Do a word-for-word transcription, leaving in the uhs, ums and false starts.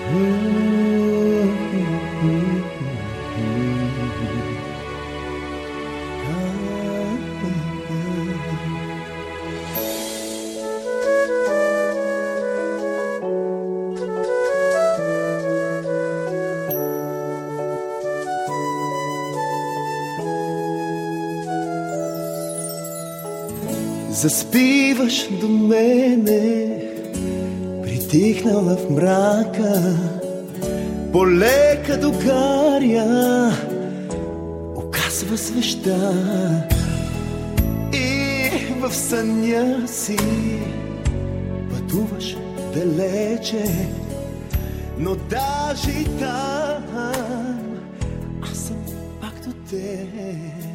Заспиваш до мене, притихнала в мрака, полека догаря, указва свеща и в съня си пътуваш далече, но даже и там аз съм пак до теб.